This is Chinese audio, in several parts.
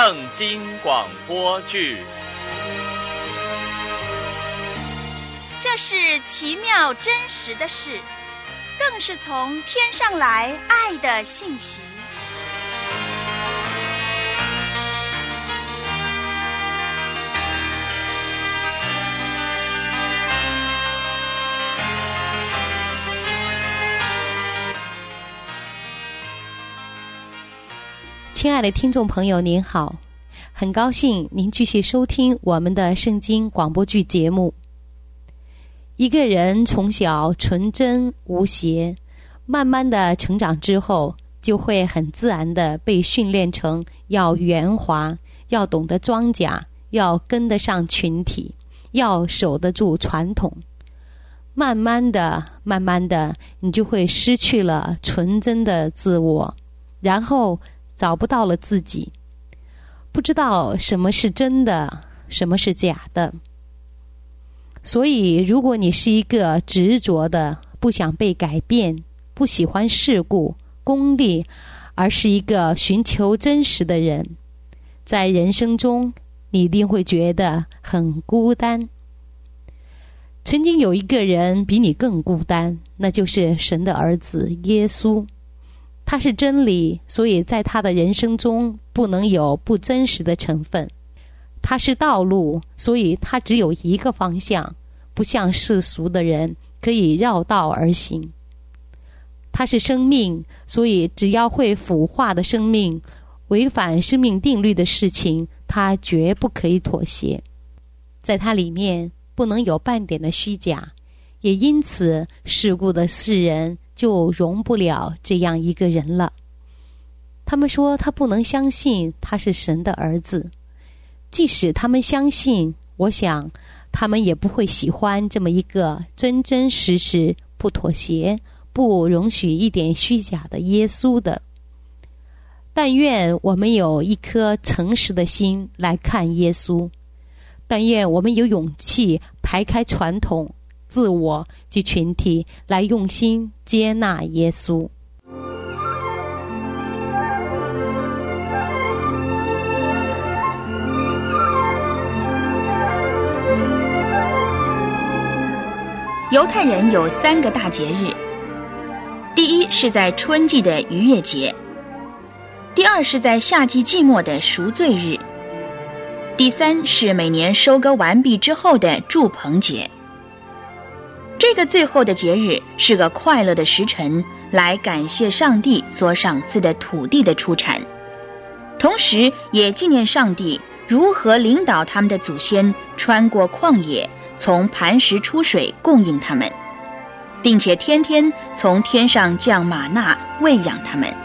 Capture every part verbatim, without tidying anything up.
圣经广播剧。 这是奇妙真实的事，更是从天上来爱的信息。 亲爱的听众朋友您好，很高兴您继续收听我们的圣经广播剧节目。一个人从小纯真无邪，慢慢的成长之后，就会很自然的被训练成要圆滑，要懂得装甲，要跟得上群体，要守得住传统。慢慢的慢慢的你就会失去了纯真的自我，然后找不到了自己，不知道什么是真的，什么是假的。所以如果你是一个执着的，不想被改变，不喜欢世故功利，而是一个寻求真实的人，在人生中你一定会觉得很孤单。曾经有一个人比你更孤单，那就是神的儿子耶稣。他是真理，所以在他的人生中不能有不真实的成分。他是道路，所以他只有一个方向，不像世俗的人可以绕道而行。他是生命，所以只要会腐化的生命，违反生命定律的事情，他绝不可以妥协。在他里面不能有半点的虚假，也因此世故的世人就容不了这样一个人了。他们说他不能相信他是神的儿子，即使他们相信，我想他们也不会喜欢这么一个真真实实不妥协，不容许一点虚假的耶稣的。但愿我们有一颗诚实的心来看耶稣，但愿我们有勇气排开传统自我及群体，来用心接纳耶稣。 犹太人有三个大节日，第一是在春季的逾越节，第二是在夏季季末的赎罪日，第三是每年收割完毕之后的住棚节。这个最后的节日是个快乐的时辰，来感谢上帝所赏赐的土地的出产，同时也纪念上帝如何领导他们的祖先穿过旷野，从磐石出水供应他们，并且天天从天上降玛纳喂养他们。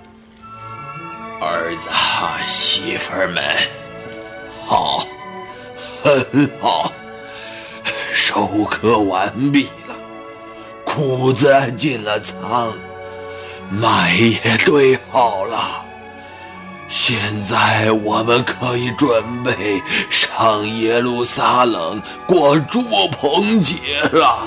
儿子媳妇儿们，好，很好，收割完毕了，谷子进了仓，麦也堆好了，现在我们可以准备上耶路撒冷过住棚节了。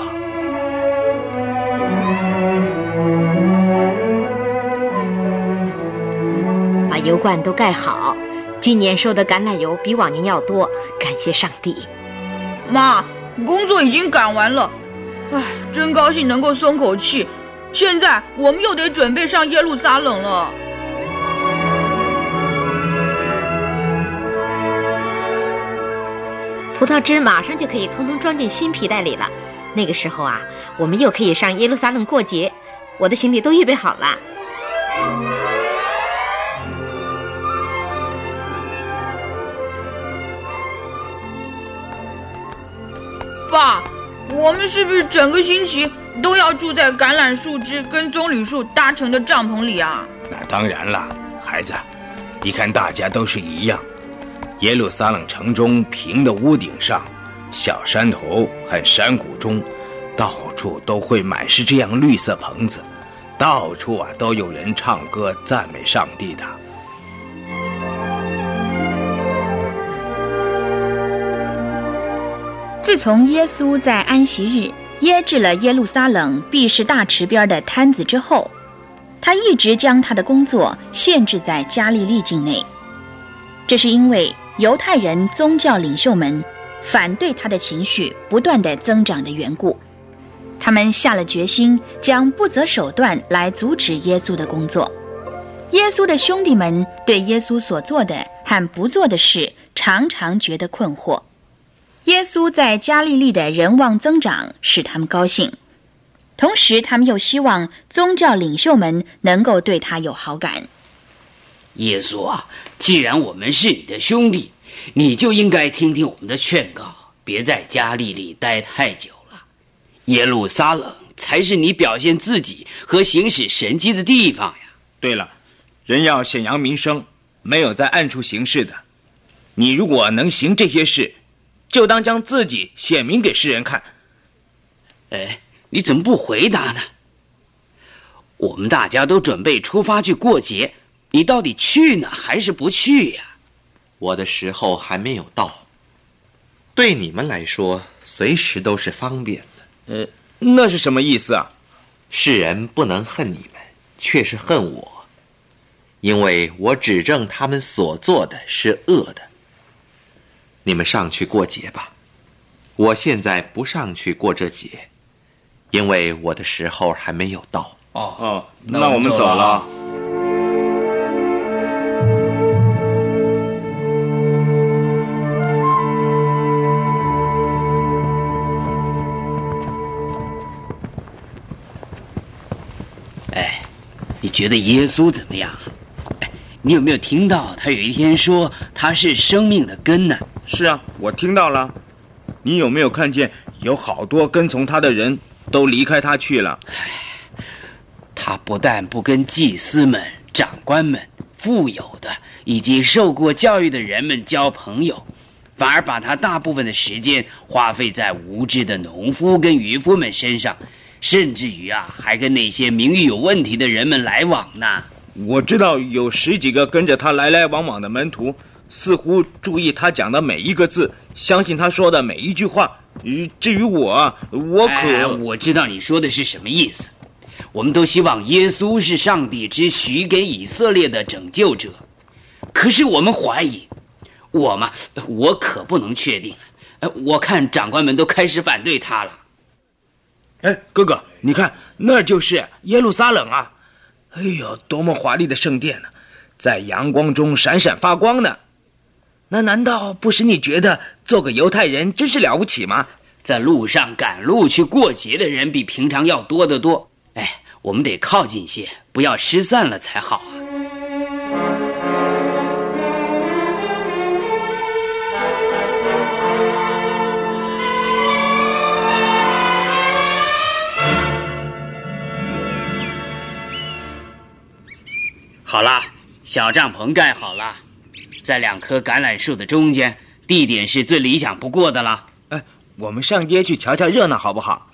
把油罐都盖好，今年收的橄榄油比往年要多，感谢上帝。 妈，工作已经赶完了，唉，真高兴能够松口气。现在我们又得准备上耶路撒冷了。 葡萄汁马上就可以通通装进新皮袋里了，那个时候啊，我们又可以上耶路撒冷过节。我的行李都预备好了。 爸，我们是不是整个星期都要住在橄榄树枝跟棕榈树搭成的帐篷里啊？ 那当然了，孩子，你看大家都是一样。耶路撒冷城中平的屋顶上，小山头和山谷中，到处都会满是这样绿色棚子，到处啊都有人唱歌赞美上帝的。 自从耶稣在安息日耶制了耶路撒冷毕士大池边的摊子之后，他一直将他的工作限制在加利利境内。 这是因为犹太人宗教领袖们反对他的情绪不断的增长的缘故。他们下了决心，将不择手段来阻止耶稣的工作。耶稣的兄弟们对耶稣所做的和不做的事常常觉得困惑。耶稣在加利利的人望增长，使他们高兴，同时他们又希望宗教领袖们能够对他有好感。 耶稣啊，既然我们是你的兄弟，你就应该听听我们的劝告，别在加利利待太久了。耶路撒冷才是你表现自己和行使神迹的地方呀。 对了，人要显扬名声，没有在暗处行事的。你如果能行这些事，就当将自己显明给世人看。 哎，你怎么不回答呢？我们大家都准备出发去过节，你到底去呢还是不去呀？ 我的时候还没有到，对你们来说随时都是方便的。 呃，那是什么意思啊？ 世人不能恨你们，却是恨我，因为我指证他们所做的是恶的。你们上去过节吧，我现在不上去过这节，因为我的时候还没有到。 哦哦，那我们走了。 哎，你觉得耶稣怎么样？哎，你有没有听到他有一天说他是生命的根呢？ 是啊，我听到了。你有没有看见有好多跟从他的人都离开他去了？ 他不但不跟祭司们、长官们、富有的以及受过教育的人们交朋友，反而把他大部分的时间花费在无知的农夫跟渔夫们身上，甚至于啊，还跟那些名誉有问题的人们来往呢。 我知道有十几个跟着他来来往往的门徒，似乎注意他讲的每一个字，相信他说的每一句话。至于我，我可…… 哎，我知道你说的是什么意思。我们都希望耶稣是上帝只许给以色列的拯救者，可是我们怀疑，我嘛，我可不能确定。我看长官们都开始反对他了。 哎，哥哥，你看，那就是耶路撒冷啊！哎呦，多么华丽的圣殿呢，在阳光中闪闪发光呢。那难道不使你觉得做个犹太人真是了不起吗？ 在路上赶路去过节的人比平常要多得多。哎，我们得靠近些，不要失散了才好啊。好了，小帐篷盖好了，在两棵橄榄树的中间，地点是最理想不过的了。 哎，我们上街去瞧瞧热闹好不好？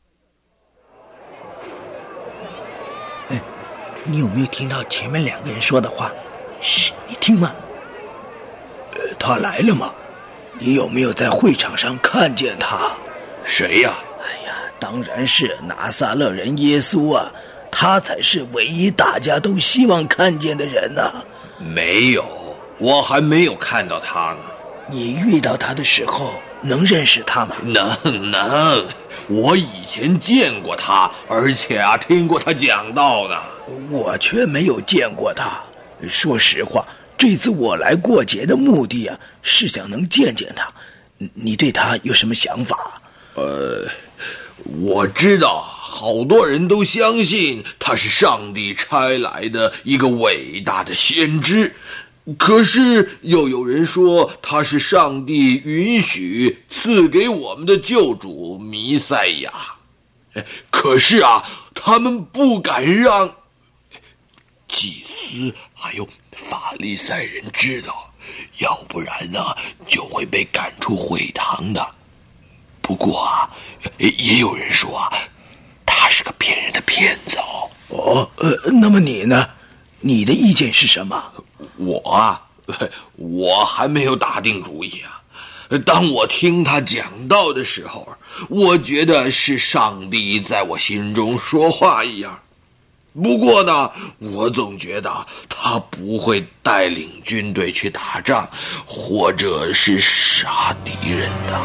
哎，你有没有听到前面两个人说的话？嘘，你听吗？呃，他来了吗？你有没有在会场上看见他？ 谁呀？ 哎呀，当然是拿撒勒人耶稣啊！他才是唯一大家都希望看见的人呐、啊。 没有，我还没有看到他呢。 你遇到他的时候能认识他吗？ 能能，我以前见过他，而且啊听过他讲道的。 我却没有见过他。说实话，这次我来过节的目的啊，是想能见见他。你对他有什么想法？ 呃，我知道好多人都相信他是上帝差来的一个伟大的先知，可是又有人说他是上帝允许赐给我们的救主弥赛亚。可是啊，他们不敢让祭司还有法利赛人知道，要不然呢就会被赶出会堂的。不过啊，也有人说啊，他是个骗人的骗子哦。 哦，呃，那么你呢？你的意见是什么？ 我啊，我还没有打定主意啊。当我听他讲道的时候，我觉得是上帝在我心中说话一样。 不过呢，我总觉得他不会带领军队去打仗，或者是杀敌人的。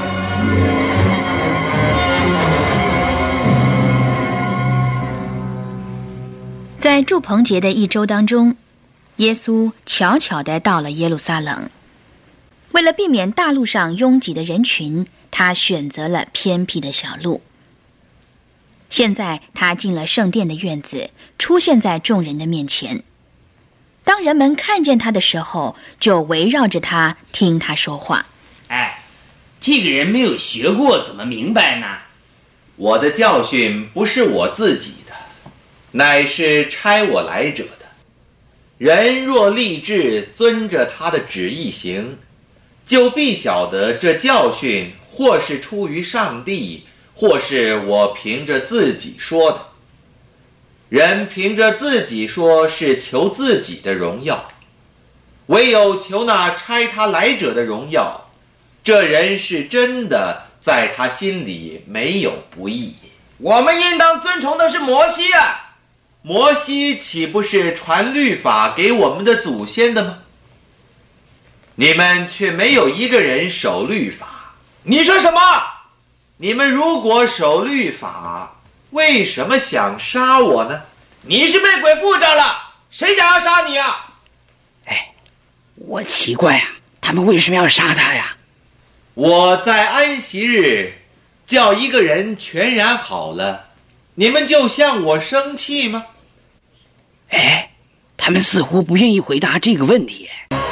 在住棚节的一周当中，耶稣悄悄地到了耶路撒冷。为了避免大路上拥挤的人群，他选择了偏僻的小路。现在他进了圣殿的院子，出现在众人的面前。当人们看见他的时候，就围绕着他听他说话。 哎，这个人没有学过，怎么明白呢？ 我的教训不是我自己的，乃是差我来者的。人若立志遵着他的旨意行，就必晓得这教训或是出于上帝，或是我凭着自己说的。人凭着自己说是求自己的荣耀，唯有求那差他来者的荣耀。这人是真的，在他心里没有不义。 我们应当尊崇的是摩西啊！ 摩西岂不是传律法给我们的祖先的吗？你们却没有一个人守律法。 你说什么？ 你们如果守律法，为什么想杀我呢？ 你是被鬼附着了，谁想要杀你啊？ 哎，我奇怪啊，他们为什么要杀他呀？ 我在安息日叫一个人全然好了，你们就向我生气吗？ 哎，他们似乎不愿意回答这个问题。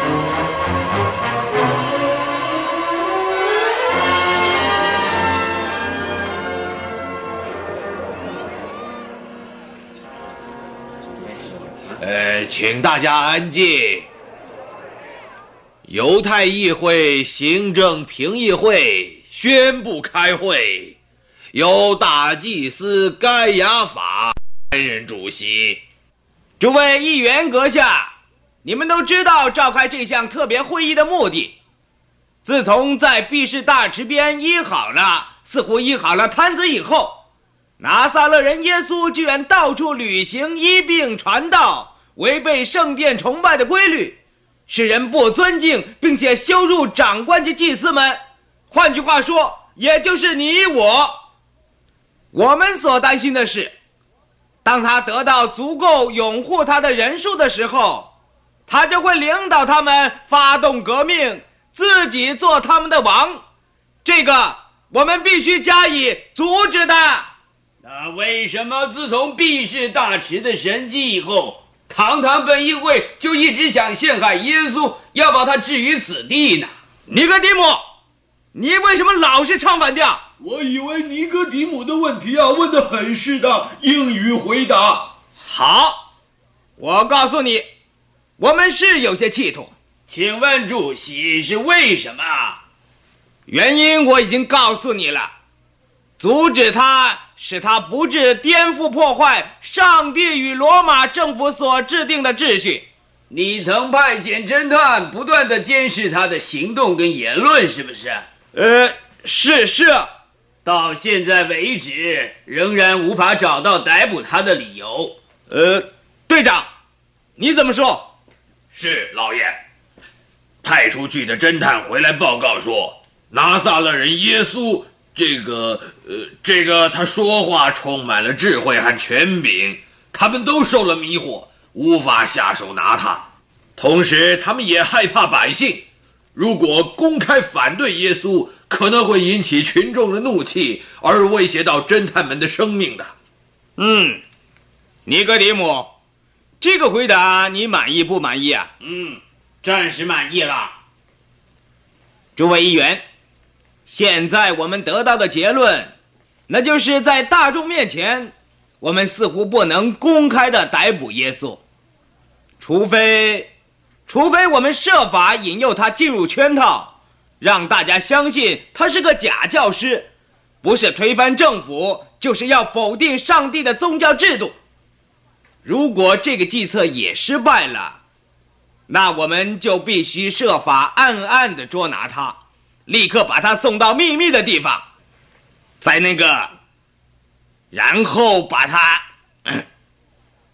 呃，请大家安静。犹太议会行政评议会宣布开会，由大祭司该亚法担任主席。 诸位议员阁下，你们都知道召开这项特别会议的目的。自从在毕士大池边医好了，似乎医好了瘫子以后，拿撒勒人耶稣居然到处旅行医病传道，违背圣殿崇拜的规律，使人不尊敬并且羞辱长官及祭司们。换句话说，也就是你我。我们所担心的是，当他得到足够拥护他的人数的时候，他就会领导他们发动革命，自己做他们的王。这个我们必须加以阻止的。 那为什么自从毕士大池的神迹以后，堂堂本议会就一直想陷害耶稣，要把他置于死地呢？ 尼哥底母，你为什么老是唱反调？ 我以为尼哥底母的问题啊问得很适当，应予回答。 好，我告诉你，我们是有些企图。 请问主席是为什么？ 原因我已经告诉你了，阻止他，使他不致颠覆破坏上帝与罗马政府所制定的秩序。 你曾派遣侦探不断地监视他的行动跟言论，是不是？ 呃，是是。 到现在为止，仍然无法找到逮捕他的理由。 呃，队长，你怎么说？ 是老爷。派出去的侦探回来报告说，拿撒勒人耶稣这个呃，这个他说话充满了智慧和权柄，他们都受了迷惑，无法下手拿他。同时他们也害怕百姓，如果公开反对耶稣，可能会引起群众的怒气，而威胁到侦探们的生命的。 嗯，尼哥底母，这个回答你满意不满意啊？ 嗯，暂时满意了。 诸位议员，现在我们得到的结论，那就是在大众面前，我们似乎不能公开的逮捕耶稣，除非除非我们设法引诱他进入圈套，让大家相信他是个假教师，不是推翻政府，就是要否定上帝的宗教制度。如果这个计策也失败了，那我们就必须设法暗暗地捉拿他，立刻把他送到秘密的地方，在那个然后把他、嗯、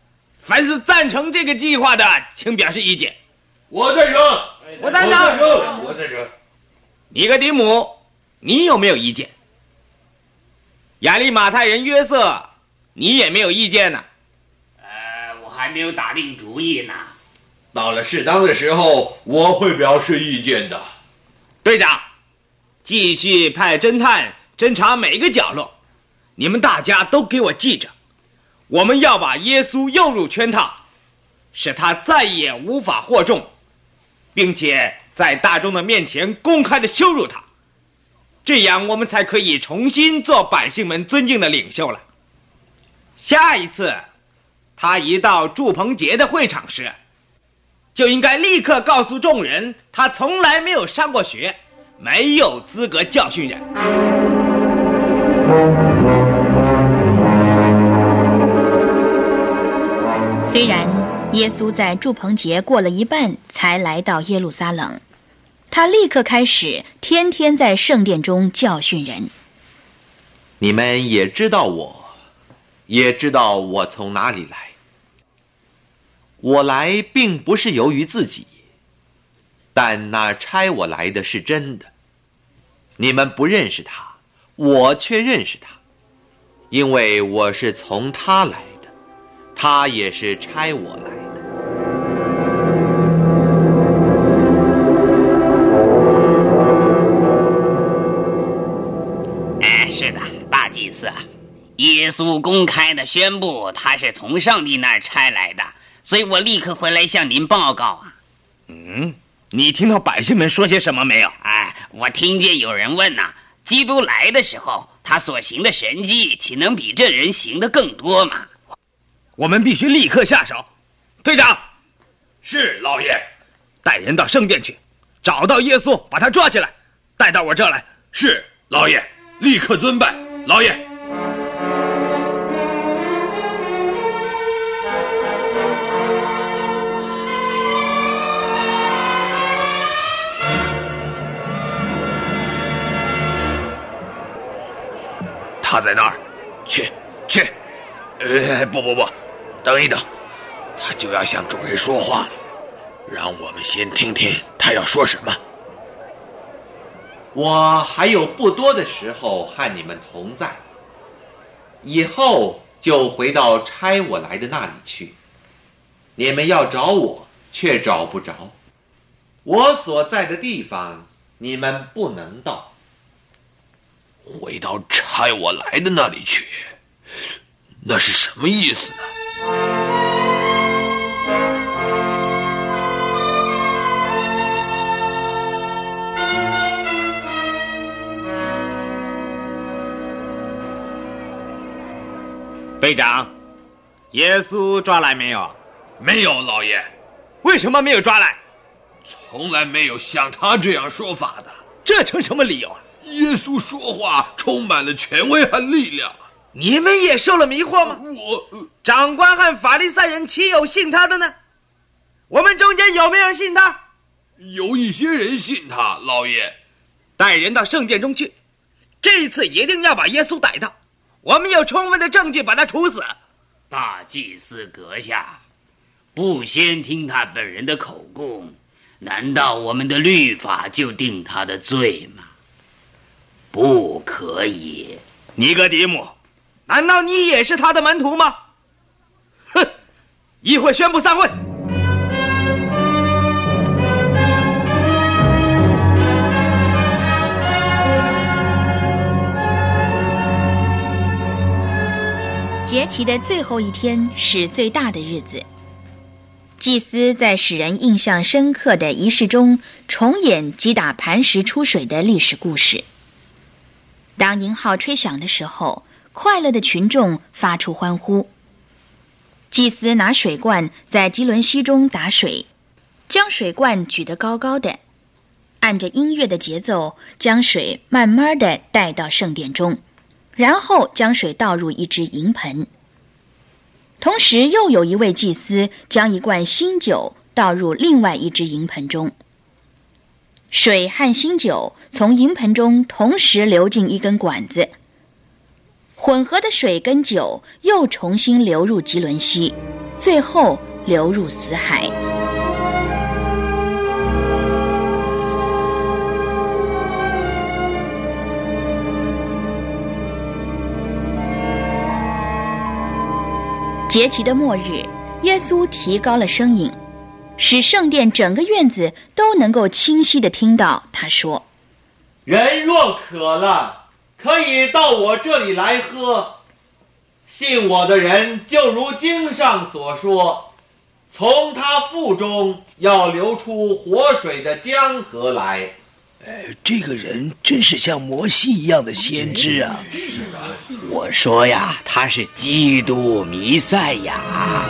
凡是赞成这个计划的，请表示意见。 我赞成， 我赞成， 我赞成。 尼哥底母，你有没有意见？亚利马太人约瑟，你也没有意见呢？ 呃，我还没有打定主意呢。 到了适当的时候，我会表示意见的。 队长，继续派侦探侦查每个角落，你们大家都给我记着，我们要把耶稣诱入圈套，使他再也无法获众，并且在大众的面前公开的羞辱他，这样我们才可以重新做百姓们尊敬的领袖了。下一次他一到祝棚节的会场时，就应该立刻告诉众人，他从来没有上过学，没有资格教训人。 虽然耶稣在祝棚节过了一半才来到耶路撒冷，他立刻开始天天在圣殿中教训人。 你们也知道我，也知道我从哪里来。我来并不是由于自己，但那差我来的是真的。你们不认识他，我却认识他，因为我是从他来的，他也是差我来的。 哎，是的，大祭司，耶稣公开的宣布他是从上帝那儿差来的，所以我立刻回来向您报告啊。 嗯，你听到百姓们说些什么没有？ 哎，我听见有人问呐、啊，基督来的时候，他所行的神迹，岂能比这人行的更多吗？ 我们必须立刻下手。队长， 是老爷。 带人到圣殿去，找到耶稣，把他抓起来，带到我这儿来。 是老爷，立刻遵办，老爷。他在那儿，去去。呃，不不不，等一等，他就要向众人说话了，让我们先听听他要说什么。 我还有不多的时候和你们同在，以后就回到差我来的那里去。你们要找我，却找不着，我所在的地方，你们不能到。 回到差我来的那里去，那是什么意思呢？ 队长，耶稣抓来没有？ 没有，老爷。 为什么没有抓来？ 从来没有像他这样说法的。 这成什么理由啊？ 耶稣说话充满了权威和力量。 你们也受了迷惑吗？ 我长官和法利赛人岂有信他的呢？我们中间有没有人信他？ 有一些人信他，老爷。 带人到圣殿中去，这一次一定要把耶稣逮到，我们有充分的证据把他处死。 大祭司阁下，不先听他本人的口供，难道我们的律法就定他的罪吗？不可以。 尼哥底母，难道你也是他的门徒吗？哼！议会宣布散会。 节期的最后一天是最大的日子，祭司在使人印象深刻的仪式中重演击打磐石出水的历史故事。当银号吹响的时候，快乐的群众发出欢呼。祭司拿水罐在基伦溪中打水，将水罐举得高高的，按着音乐的节奏将水慢慢地带到圣殿中，然后将水倒入一只银盆。同时又有一位祭司将一罐新酒倒入另外一只银盆中。水和新酒从银盆中同时流进一根管子，混合的水跟酒又重新流入基伦溪， 最后流入死海。节期的末日，耶稣提高了声音，使圣殿整个院子都能够清晰地听到他说： 人若渴了，可以到我这里来喝。信我的人，就如经上所说，从他腹中要流出活水的江河来。 呃，这个人真是像摩西一样的先知啊！ 我说呀，他是基督弥赛亚。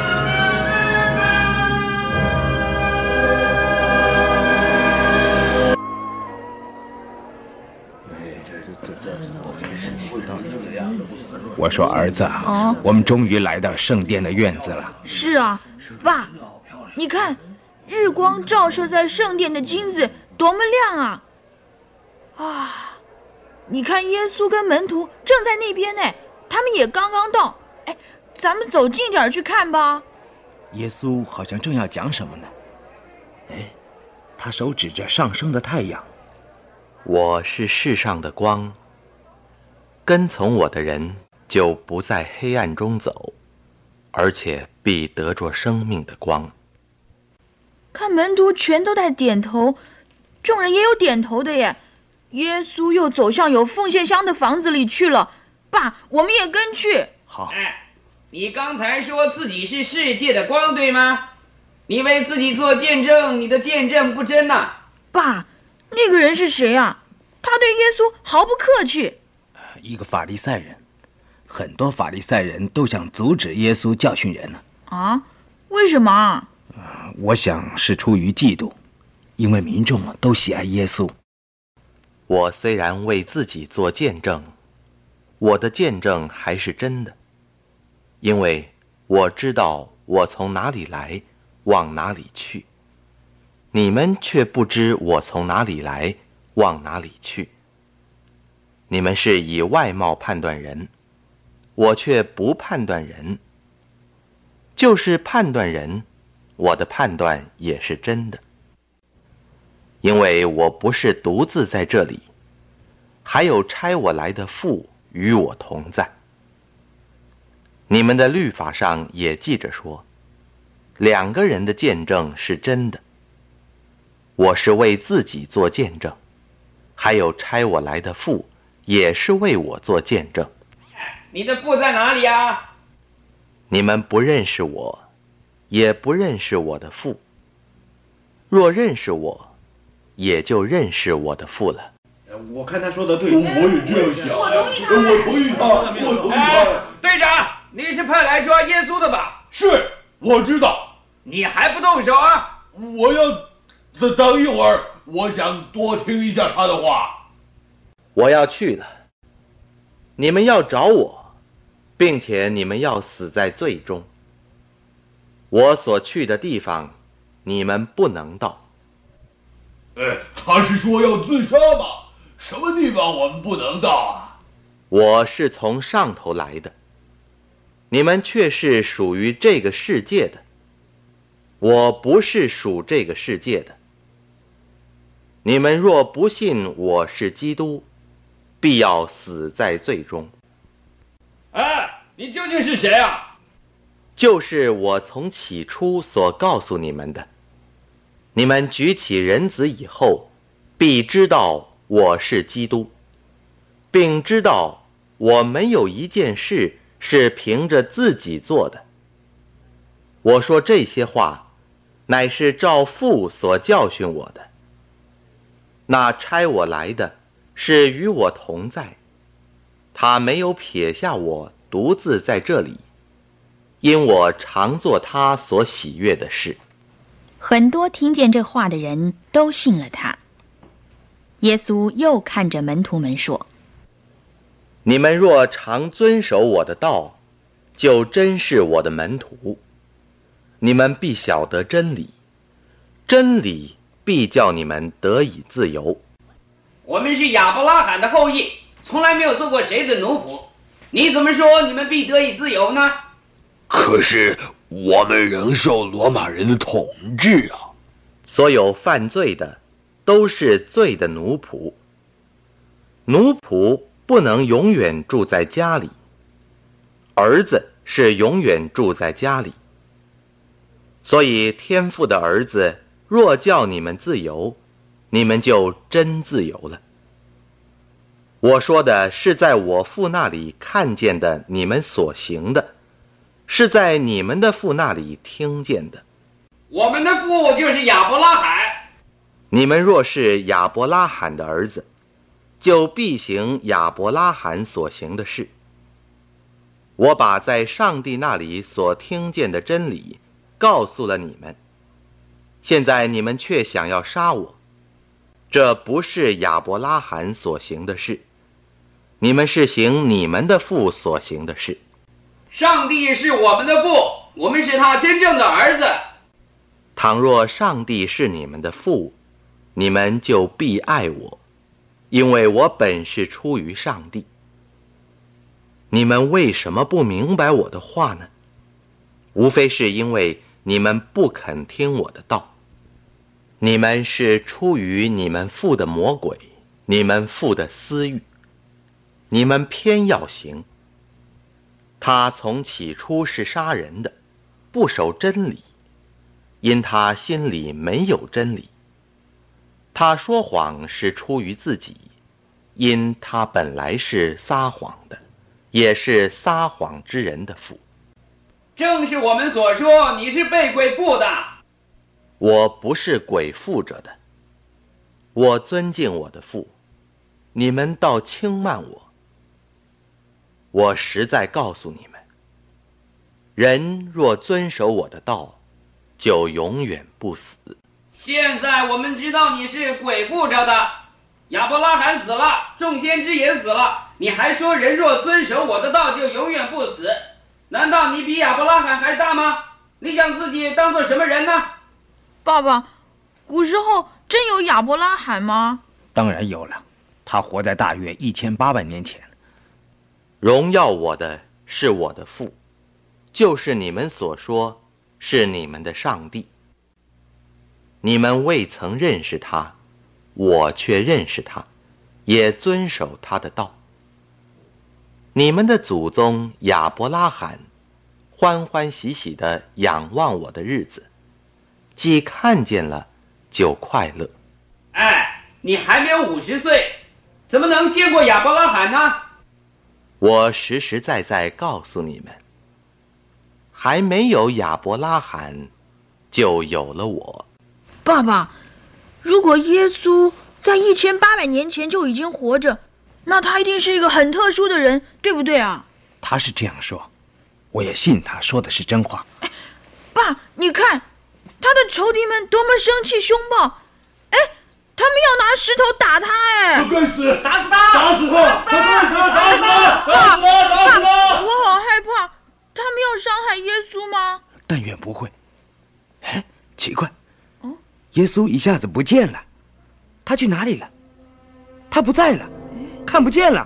我说儿子啊，哦、我们终于来到圣殿的院子了。 是啊，爸，你看，日光照射在圣殿的金子多么亮啊！啊，你看耶稣跟门徒正在那边呢，他们也刚刚到。哎，咱们走近点去看吧。 耶稣好像正要讲什么呢？哎，他手指着上升的太阳。 我是世上的光，跟从我的人就不在黑暗中走，而且必得着生命的光。 看门徒全都在点头，众人也有点头的耶。耶稣又走向有奉献箱的房子里去了。爸，我们也跟去。 好。 哎，你刚才说自己是世界的光，对吗？你为自己做见证，你的见证不真呐、啊。 爸，那个人是谁啊？他对耶稣毫不客气。 一个法利赛人，很多法利赛人都想阻止耶稣教训人呢。 啊？为什么啊？ 呃，我想是出于嫉妒，因为民众都喜爱耶稣。 我虽然为自己做见证，我的见证还是真的，因为我知道我从哪里来，往哪里去。你们却不知我从哪里来，往哪里去。你们是以外貌判断人，我却不判断人。就是判断人，我的判断也是真的。因为我不是独自在这里，还有差我来的父与我同在。你们的律法上也记着说，两个人的见证是真的。我是为自己做见证，还有差我来的父也是为我做见证。 你的父在哪里啊？ 你们不认识我，也不认识我的父。若认识我，也就认识我的父了。 我看他说的对，我也这样想。我同意他，我同意他，我同意他。 哎，队长，你是派来抓耶稣的吧？ 是，我知道。 你还不动手啊？ 我要等等一会儿，我想多听一下他的话。 我要去了，你们要找我，并且你们要死在罪中。我所去的地方，你们不能到。 哎，他是说要自杀吧？什么地方我们不能到啊？ 我是从上头来的，你们却是属于这个世界的。我不是属这个世界的。你们若不信我是基督，必要死在罪中。 哎，你究竟是谁啊？ 就是我从起初所告诉你们的。你们举起人子以后，必知道我是基督，并知道我没有一件事是凭着自己做的。我说这些话，乃是照父所教训我的。那差我来的是与我同在，他没有撇下我独自在这里，因我常做他所喜悦的事。 很多听见这话的人都信了他。耶稣又看着门徒们说： 你们若常遵守我的道，就真是我的门徒。你们必晓得真理，真理必叫你们得以自由。 我们是亚伯拉罕的后裔，从来没有做过谁的奴仆，你怎么说你们必得以自由呢？ 可是我们仍受罗马人的统治啊。 所有犯罪的都是罪的奴仆。奴仆不能永远住在家里，儿子是永远住在家里。所以天父的儿子若叫你们自由，你们就真自由了。我说的是在我父那里看见的你们所行的，是在你们的父那里听见的。 我们的父就是亚伯拉罕。 你们若是亚伯拉罕的儿子，就必行亚伯拉罕所行的事。我把在上帝那里所听见的真理告诉了你们，现在你们却想要杀我，这不是亚伯拉罕所行的事，你们是行你们的父所行的事。 上帝是我们的父，我们是他真正的儿子。 倘若上帝是你们的父，你们就必爱我，因为我本是出于上帝。你们为什么不明白我的话呢？无非是因为你们不肯听我的道。你们是出于你们父的魔鬼，你们父的私欲，你们偏要行。他从起初是杀人的，不守真理，因他心里没有真理。他说谎是出于自己，因他本来是撒谎的，也是撒谎之人的父。 正是我们所说，你是被鬼附的。 我不是鬼附着的，我尊敬我的父，你们倒轻慢我。我实在告诉你们，人若遵守我的道，就永远不死。 现在我们知道你是鬼附着的，亚伯拉罕死了，众先知也死了，你还说人若遵守我的道就永远不死，难道你比亚伯拉罕还大吗？你将自己当作什么人呢？ 爸爸，古时候真有亚伯拉罕吗？ 当然有了，他活在大约一千八百年前。 荣耀我的是我的父，就是你们所说是你们的上帝。你们未曾认识他，我却认识他，也遵守他的道。你们的祖宗亚伯拉罕欢欢喜喜地仰望我的日子，既看见了就快乐。 哎，你还没有五十岁，怎么能见过亚伯拉罕呢？ 我实实在在告诉你们，还没有亚伯拉罕，就有了我。 爸爸，如果耶稣在一千八百年前就已经活着，那他一定是一个很特殊的人，对不对啊？ 他是这样说，我也信他说的是真话。 哎，爸，你看，他的仇敌们多么生气凶暴！哎，他们要拿石头打他！哎， 快死！ 打死他！ 打死他！快死！打死他！打死他！打死他！ 我好害怕，他们要伤害耶稣吗？ 但愿不会。哎，奇怪，嗯，耶稣一下子不见了，他去哪里了？他不在了，看不见了。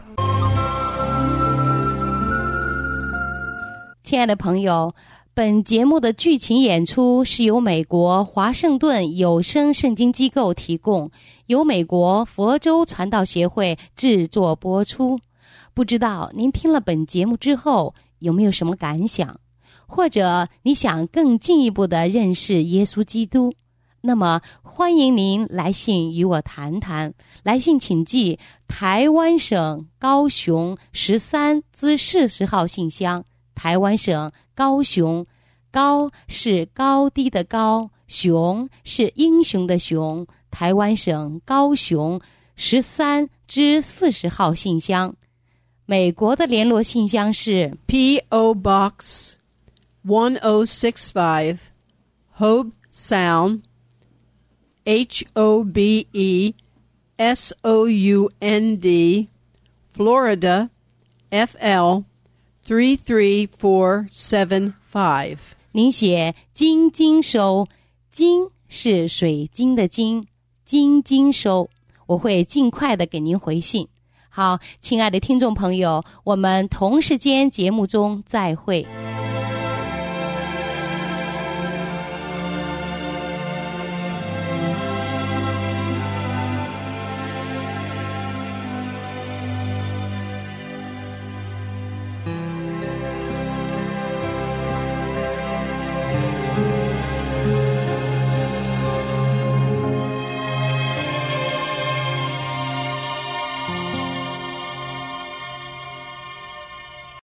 亲爱的朋友，本节目的剧情演出是由美国华盛顿有声圣经机构提供，由美国佛州传道协会制作播出。不知道您听了本节目之后有没有什么感想，或者你想更进一步的认识耶稣基督，那么欢迎您来信与我谈谈。来信请寄台湾省高雄十三至四十号信箱，台湾省高雄，高是高低的高，雄是英雄的雄，台湾省高雄十三至四十号信箱。美国的联络信箱是 P O Box one oh six five Hobe Sound H O B E S O U N D Florida F L three three four seven five。 您写金金收，金是水晶的金，金金收，我会尽快的给您回信。好，亲爱的听众朋友，我们同时间节目中再会。